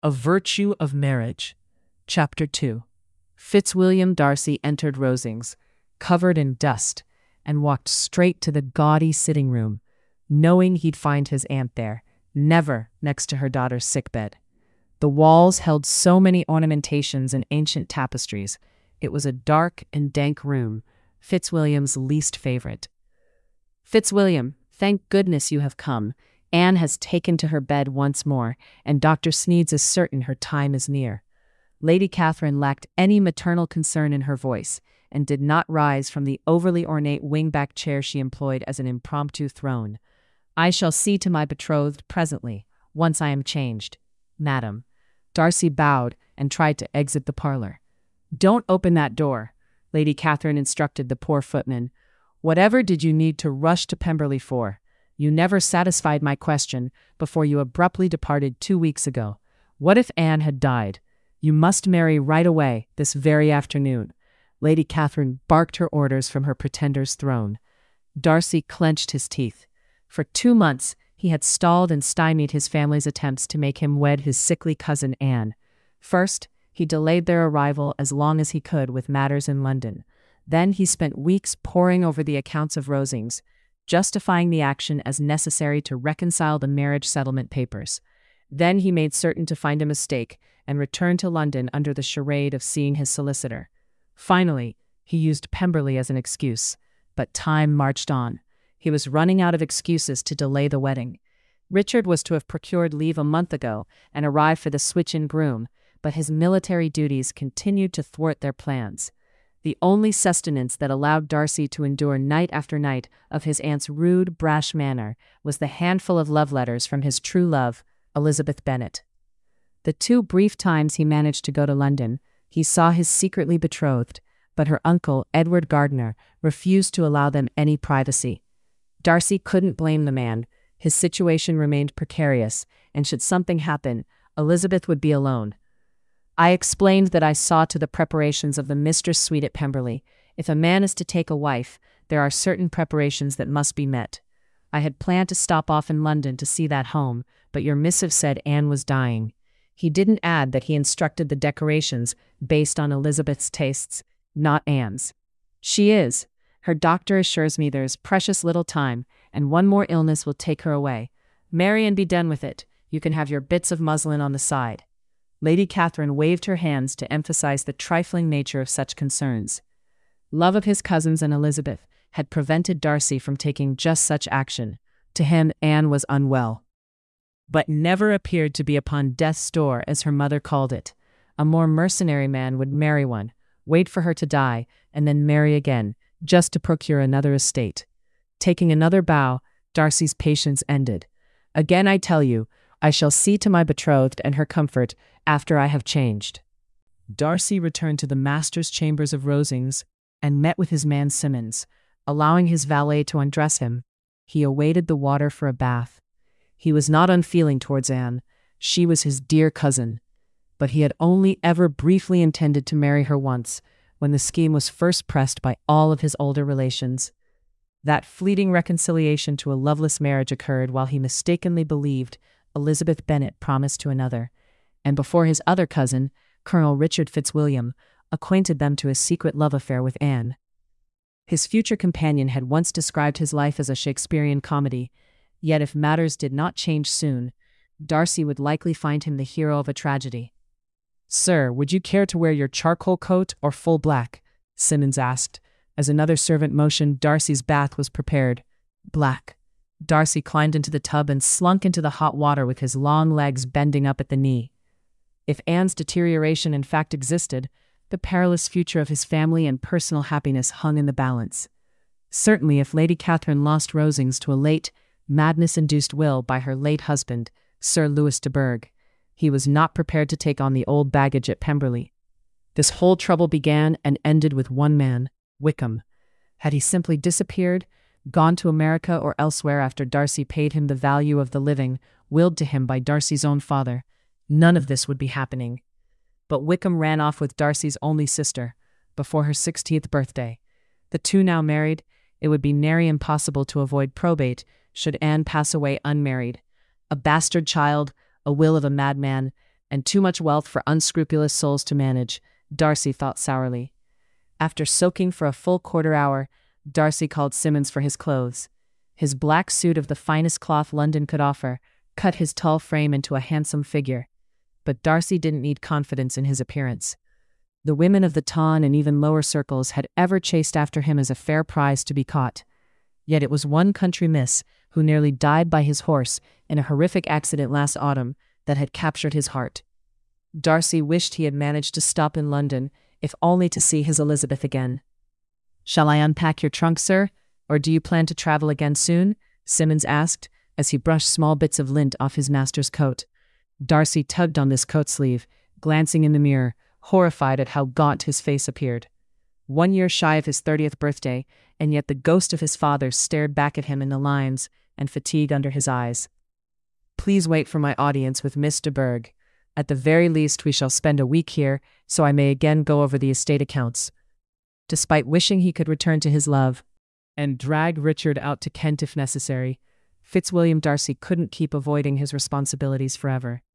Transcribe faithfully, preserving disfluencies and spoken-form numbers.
A Virtue of Marriage. Chapter two. Fitzwilliam Darcy entered Rosings, covered in dust, and walked straight to the gaudy sitting room, knowing he'd find his aunt there, never next to her daughter's sickbed. The walls held so many ornamentations and ancient tapestries. It was a dark and dank room, Fitzwilliam's least favorite. "Fitzwilliam, thank goodness you have come. Anne has taken to her bed once more, and Doctor Sneeds is certain her time is near." Lady Catherine lacked any maternal concern in her voice, and did not rise from the overly ornate wing-back chair she employed as an impromptu throne. "I shall see to my betrothed presently, once I am changed, madam." Darcy bowed and tried to exit the parlor. "Don't open that door," Lady Catherine instructed the poor footman. "Whatever did you need to rush to Pemberley for? You never satisfied my question before you abruptly departed two weeks ago. What if Anne had died? You must marry right away, this very afternoon." Lady Catherine barked her orders from her pretender's throne. Darcy clenched his teeth. For two months, he had stalled and stymied his family's attempts to make him wed his sickly cousin Anne. First, he delayed their arrival as long as he could with matters in London. Then he spent weeks poring over the accounts of Rosings, justifying the action as necessary to reconcile the marriage settlement papers. Then he made certain to find a mistake and returned to London under the charade of seeing his solicitor. Finally, he used Pemberley as an excuse, but time marched on. He was running out of excuses to delay the wedding. Richard was to have procured leave a month ago and arrived for the switch-in groom, but his military duties continued to thwart their plans. The only sustenance that allowed Darcy to endure night after night of his aunt's rude, brash manner was the handful of love letters from his true love, Elizabeth Bennet. The two brief times he managed to go to London, he saw his secretly betrothed, but her uncle, Edward Gardiner, refused to allow them any privacy. Darcy couldn't blame the man. His situation remained precarious, and should something happen, Elizabeth would be alone. "I explained that I saw to the preparations of the mistress suite at Pemberley. If a man is to take a wife, there are certain preparations that must be met. I had planned to stop off in London to see that home, but your missive said Anne was dying." He didn't add that he instructed the decorations based on Elizabeth's tastes, not Anne's. "She is. Her doctor assures me there's precious little time, and one more illness will take her away. Marry and be done with it. You can have your bits of muslin on the side." Lady Catherine waved her hands to emphasize the trifling nature of such concerns. Love of his cousins and Elizabeth had prevented Darcy from taking just such action. To him, Anne was unwell, but never appeared to be upon death's door, as her mother called it. A more mercenary man would marry one, wait for her to die, and then marry again, just to procure another estate. Taking another bow, Darcy's patience ended. "Again I tell you, I shall see to my betrothed and her comfort after I have changed." Darcy returned to the master's chambers of Rosings and met with his man Simmons. Allowing his valet to undress him, he awaited the water for a bath. He was not unfeeling towards Anne. She was his dear cousin. But he had only ever briefly intended to marry her once, when the scheme was first pressed by all of his older relations. That fleeting reconciliation to a loveless marriage occurred while he mistakenly believed Elizabeth Bennet promised to another, and before his other cousin, Colonel Richard Fitzwilliam, acquainted them to his secret love affair with Anne. His future companion had once described his life as a Shakespearean comedy, yet if matters did not change soon, Darcy would likely find him the hero of a tragedy. "Sir, would you care to wear your charcoal coat or full black?" Simmons asked. As another servant motioned, Darcy's bath was prepared. "Black." Darcy climbed into the tub and slunk into the hot water with his long legs bending up at the knee. If Anne's deterioration in fact existed, the perilous future of his family and personal happiness hung in the balance. Certainly, if Lady Catherine lost Rosings to a late, madness-induced will by her late husband, Sir Louis de Bourgh, he was not prepared to take on the old baggage at Pemberley. This whole trouble began and ended with one man, Wickham. Had he simply disappeared, gone to America or elsewhere after Darcy paid him the value of the living, willed to him by Darcy's own father, none of this would be happening. But Wickham ran off with Darcy's only sister, before her sixteenth birthday. The two now married, it would be nary impossible to avoid probate should Anne pass away unmarried. A bastard child, a will of a madman, and too much wealth for unscrupulous souls to manage, Darcy thought sourly. After soaking for a full quarter hour, Darcy called Simmons for his clothes. His black suit of the finest cloth London could offer cut his tall frame into a handsome figure. But Darcy didn't need confidence in his appearance. The women of the Ton and even lower circles had ever chased after him as a fair prize to be caught. Yet it was one country miss, who nearly died by his horse in a horrific accident last autumn, that had captured his heart. Darcy wished he had managed to stop in London, if only to see his Elizabeth again. "Shall I unpack your trunk, sir, or do you plan to travel again soon?" Simmons asked, as he brushed small bits of lint off his master's coat. Darcy tugged on this coat sleeve, glancing in the mirror, horrified at how gaunt his face appeared. One year shy of his thirtieth birthday, and yet the ghost of his father stared back at him in the lines and fatigue under his eyes. "Please wait for my audience with Miss de Bourgh. At the very least we shall spend a week here, so I may again go over the estate accounts." Despite wishing he could return to his love, and drag Richard out to Kent if necessary, Fitzwilliam Darcy couldn't keep avoiding his responsibilities forever.